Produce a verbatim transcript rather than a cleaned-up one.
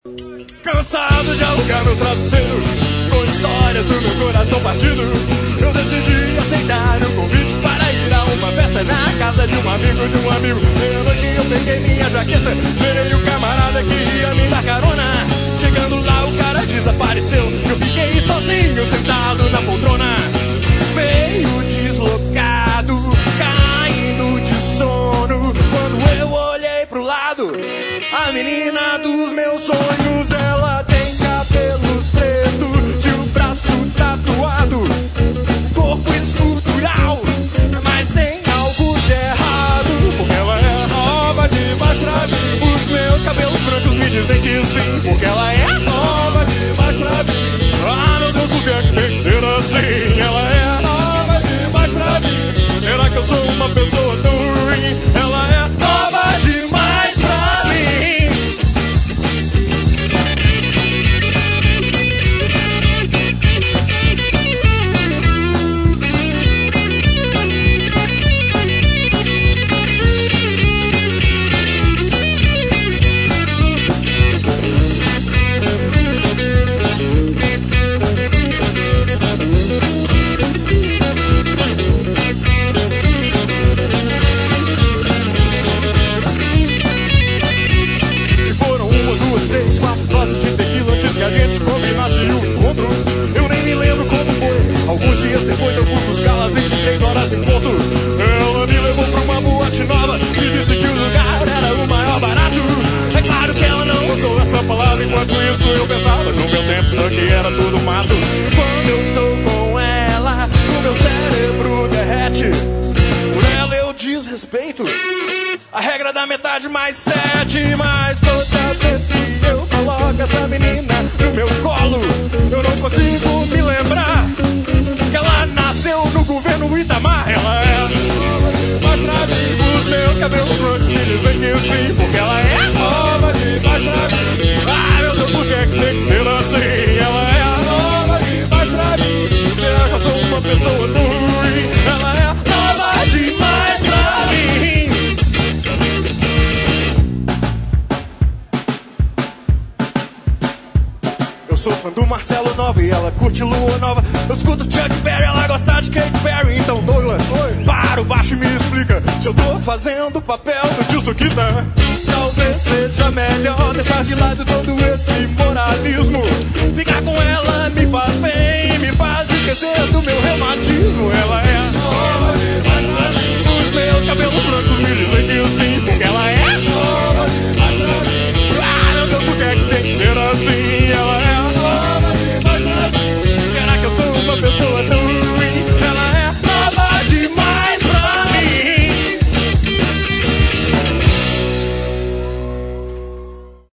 Cansado de alugar meu travesseiro, com histórias do meu coração partido, eu decidi aceitar o convite para ir a uma festa na casa de um amigo de um amigo. Meia-noite eu peguei minha jaqueta, esperei o camarada que ia me dar carona. Chegando lá o cara desapareceu, eu fiquei sozinho sentado na poltrona, meio deslocado, caindo de sono. Quando eu olhei pro lado, a menina dos meus sonhos, ela tem cabelos pretos e o braço tatuado, corpo escultural, mas tem algo de errado, porque ela é nova demais pra mim. Os meus cabelos brancos me dizem que sim, porque ela é nova demais pra mim. Ah, meu Deus, o que é que tem que ser assim? Ela é nova demais pra mim. Será que eu sou uma pessoa tão ruim? Ela é nova demais pra mim. A gente combinasse o encontro, eu nem me lembro como foi. Alguns dias depois eu fui buscá-la às vinte e três horas em ponto. Ela me levou pra uma boate nova e disse que o lugar era o maior barato. É claro que ela não usou essa palavra, enquanto isso eu pensava no meu tempo isso aqui era tudo mato. Quando eu estou com ela, o meu cérebro derrete. Por ela eu desrespeito a regra da metade mais sete. Mas toda vez que eu coloco essa menina no meu colo, eu não consigo me lembrar que ela nasceu no governo Itamar. Ela é nova demais pra mim. Os meus cabelos brancos me dizem que sim, porque ela é nova demais pra mim. Ah, meu Deus, por que é que tem que ser assim? Ela é nova demais pra mim. Será que eu sou uma pessoa tão ruim? Ela é nova demais pra mim. Eu sou fã do Marcelo Nova e ela curte Lua Nova. Eu escuto Chuck Berry, ela gosta de Katy Perry. Então Douglas, oi, para o baixo e me explica se eu tô fazendo o papel do tio Suquita. Talvez seja melhor deixar de lado todo esse moralismo. Ficar com ela me faz bem, me faz esquecer do meu reumatismo. Ela é nova demais pra mim. Os meus cabelos brancos me dizem que sim, porque ela é nova demais pra mim. Ah, meu Deus, por que é que tem que ser assim?